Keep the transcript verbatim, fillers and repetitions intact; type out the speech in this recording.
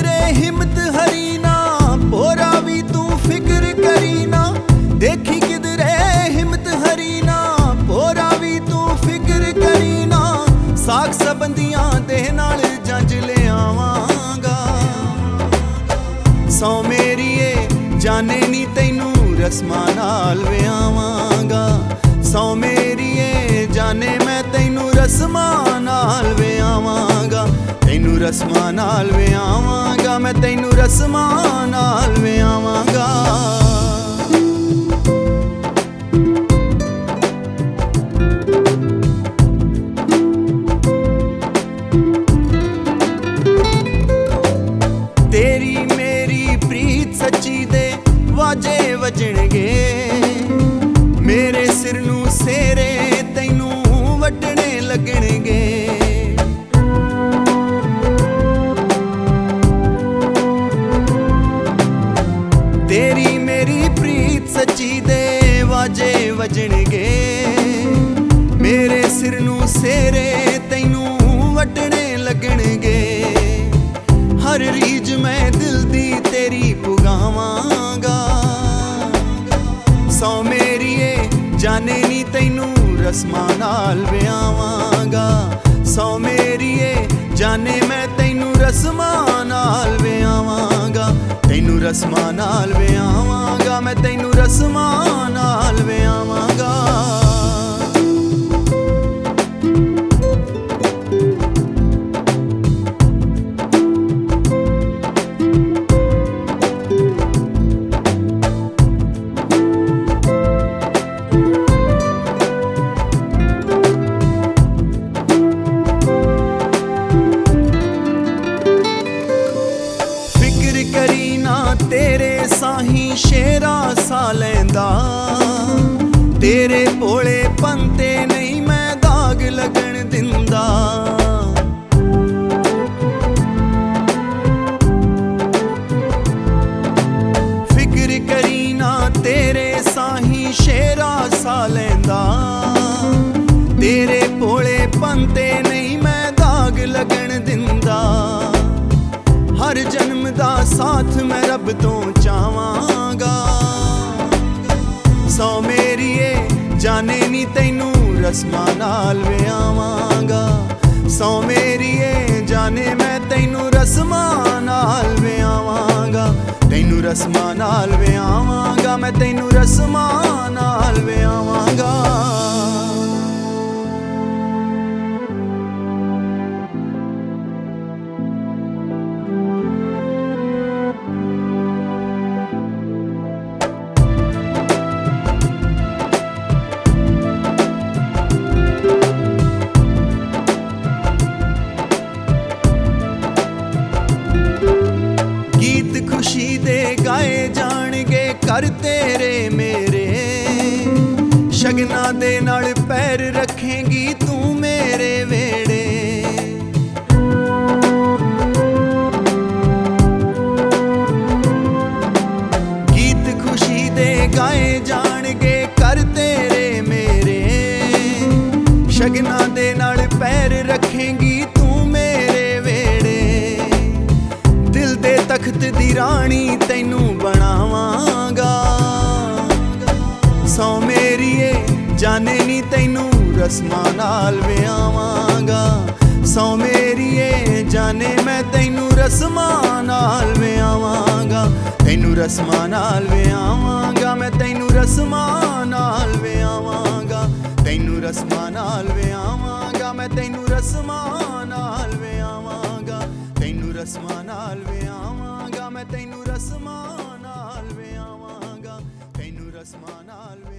ਕਿਧਰੇ ਹਿੰਮਤ ਹਰੀ ਨਾ, ਭੋਰਾ ਵੀ ਤੂੰ ਫਿਕਰ ਕਰੀ ਨਾ। ਦੇਖੀ ਕਿਧਰੇ ਹਿੰਮਤ ਹਰੀ ਨਾ, ਭੋਰਾ ਵੀ ਤੂੰ ਫਿਕਰ ਕਰੀ ਨਾ। ਸਾਖ ਸੰਬੰਧੀਆਂ ਦੇ ਨਾਲ ਜੰਜ ਲਿਆਵਾਂਗਾ। ਸੌ ਮੇਰੀਏ ਜਾਣੇ ਨੀ ਤੈਨੂੰ ਰਸਮਾਂ ਨਾਲ ਵਿਆਵਾਂਗਾ। ਸੌ ਮੇਰੀਏ ਜਾਣੇ ਮੈਂ ਤੈਨੂੰ ਰਸਮਾਂ ਨਾਲ ਵਿਆਵਾਂਗਾ। ਤੈਨੂੰ ਰਸਮਾਂ ਨਾਲ ਵਿਆਵਾਂਗਾ, ਮੈਂ ਤੈਨੂੰ ਰਸਮਾਂ ਨਾਲ ਵਿਆਵਾਂਗਾ। ਤੇਰੀ ਮੇਰੀ ਪ੍ਰੀਤ ਸੱਚੀ ਦੇ ਵਾਜੇ ਵੱਜਣਗੇ। ਮੇਰੇ ਸਿਰ ਨੂੰ ਸੇਰੇ ਤੈਨੂੰ ਵੱਢਣੇ ਲੱਗਣਗੇ। ਤੇਰੀ ਮੇਰੀ ਪ੍ਰੀਤ ਸੱਚੀ ਦੇ ਵਾਜੇ ਵੱਜਣਗੇ। ਮੇਰੇ ਸਿਰ ਨੂੰ ਸੇਰੇ ਤੈਨੂੰ ਵੱਢਣੇ ਲੱਗਣਗੇ। ਹਰ ਰੀਝ ਮੈਂ ਦਿਲ ਦੀ ਤੇਰੀ ਪੁਗਾਵਾਂਗਾ। ਸੌ ਮੇਰੀਏ ਜਾਣੇ ਨੀ ਤੈਨੂੰ ਰਸਮਾਂ ਨਾਲ ਵਿਆਵਾਂਗਾ। ਸੌ ਮੇਰੀਏ ਜਾਣੇ ਮੈਂ ਤੈਨੂੰ ਰਸਮਾਂ ਨਾਲ ਵਿਆਵਾਂਗਾ। ਤੈਨੂੰ ਰਸਮਾਂ ਨਾਲ ਵਿਆਵਾਂਗਾ, ਮੈਂ ਤੈਨੂੰ ਰਸਮਾਂ ਨਾਲ ਵਿਆਵਾਂਗਾ। ਕਰੀ ਨਾ ਤੇਰੇ ਸਾਹੀਂ ਸ਼ੇਰਾ ਸਾ ਲੈਂਦਾ। ਤੇਰੇ ਭੋਲੇ ਪੰਤੇ ਨਹੀਂ ਮੈਂ ਦਾਗ ਲੱਗਣ ਦਿੰਦਾ। ਫਿਕਰ ਕਰੀ ਨਾ ਤੇਰੇ ਸਾਹੀਂ ਸ਼ੇਰਾ ਸਾ ਲੈਂਦਾ। ਤੇਰੇ ਭੋਲੇ ਪੰਤੇ ਨਹੀਂ ਮੈਂ ਦਾਗ ਲੱਗਣ ਦਿੰਦਾ। ਹਰ ਜਨਮ ਦਾ ਸਾਥ ਮੈਂ ਰੱਬ ਤੋਂ ਚਾਹਾਂਗਾ। ਸੌ ਮੇਰੀਏ ਜਾਣੇ ਨੀ ਤੈਨੂੰ ਰਸਮਾਂ ਨਾਲ ਵਿਆਵਾਂਗਾ। ਸੌ ਮੇਰੀਏ ਜਾਣੇ ਮੈਂ ਤੈਨੂੰ ਰਸਮਾਂ ਨਾਲ ਵਿਆਵਾਂਗਾ। ਤੈਨੂੰ ਰਸਮਾਂ ਨਾਲ ਵਿਆਵਾਂਗਾ, ਮੈਂ ਤੈਨੂੰ ਰਸਮਾਂ ਨਾਲ ਵਿਆਵਾਂਗਾ। ਗੀਤ ਖੁਸ਼ੀ ਦੇ ਗਾਏ ਜਾਣਗੇ ਘਰ ਤੇਰੇ ਮੇਰੇ। ਸ਼ਗਨਾਂ ਦੇ ਨਾਲ ਪੈਰ ਰੱਖੇਂਗੀ ਤੂੰ ਮੇਰੇ ਵੇੜੇ। ਗੀਤ ਖੁਸ਼ੀ ਦੇ ਗਾਏ ਜਾਣਗੇ ਘਰ ਤੇਰੇ ਮੇਰੇ। ਸ਼ਗਨਾਂ ਦੇ ਨਾਲ ਪੈਰ ਰੱਖੇਂਗੀ ਤੂੰ ਮੇਰੇ ਵੇੜੇ। ਦਿਲ ਦੇ ਤਖਤ ਦੀ ਰਾਣੀ ਤੈਨੂੰ ਬਣਾਵਾਂਗਾ। ਸੌ ਮੇਰੀਏ ਜਾਣੇ ਨੀ ਤੈਨੂੰ ਰਸਮਾਂ ਨਾਲ ਵਿਆਵਾਂਗਾ। ਸੌ ਮੇਰੀਏ ਜਾਣੇ ਮੈਂ ਤੈਨੂੰ ਰਸਮਾਂ ਨਾਲ ਵਿਆਵਾਂਗਾ। ਤੈਨੂੰ ਰਸਮਾਂ ਨਾਲ ਵਿਆਵਾਂਗਾ, ਮੈਂ ਤੈਨੂੰ ਰਸਮਾਂ ਨਾਲ ਵਿਆਵਾਂਗਾ। ਤੈਨੂੰ ਰਸਮਾਂ ਨਾਲ ਵਿਆਵਾਂਗਾ, ਮੈਂ ਤੈਨੂੰ ਰਸਮਾਂ ਨਾਲ ਵਿਆਵਾਂਗਾ। ਤੈਨੂੰ ਰਸਮਾਂ ਨਾਲ ਵਿਆਵਾਂਗਾ, ਮੈਂ ਤੈਨੂੰ ਰਸਮਾਂ ਨਾਲ ਵਿਆਵਾਂਗਾ। ਤੈਨੂੰ ਰਸਮਾਂ ਨਾਲ